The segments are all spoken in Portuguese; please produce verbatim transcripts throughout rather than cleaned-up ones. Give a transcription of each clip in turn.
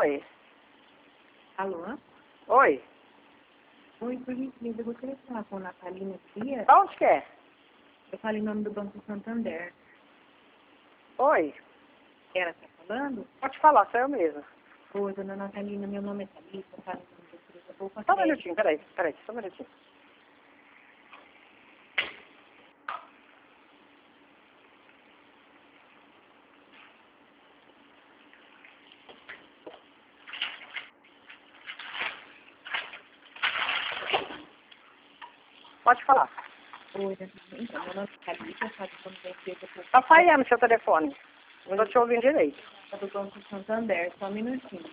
Oi. Alô? Oi. Oi, por gentileza, eu gostaria de falar com a Natalina Dias. Onde que é? Eu falo em nome do Banco Santander. Oi. Ela está falando? Pode falar, sou eu mesma. Oi, dona Natalina, meu nome é Thalita, eu falo em nome da empresa Poupa Só um Crédito. minutinho, peraí, peraí, só um minutinho. Pode falar. Oi, dona Natalina, então, meu nome é Thalita, eu falo em nome da empresa Poupa Tá falhando seu telefone. Não tô te ouvindo direito. Crédito do Banco Santander, só um minutinho.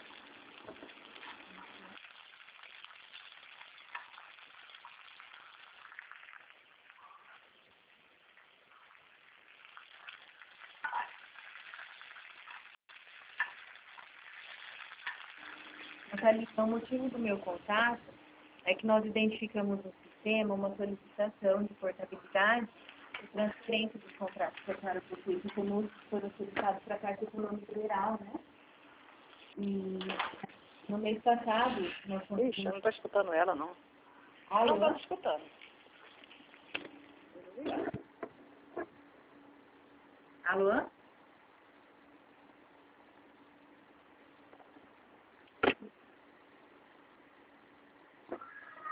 Natalina, o motivo do meu contato é que nós identificamos no sistema uma solicitação de portabilidade e transferência dos contratos que a senhora possui conosco, que foram solicitados para a Caixa Econômica Federal, né? E no mês passado, nós Ixi, eu conseguimos... não tô escutando ela, não. Alô? Não tô escutando. Alô?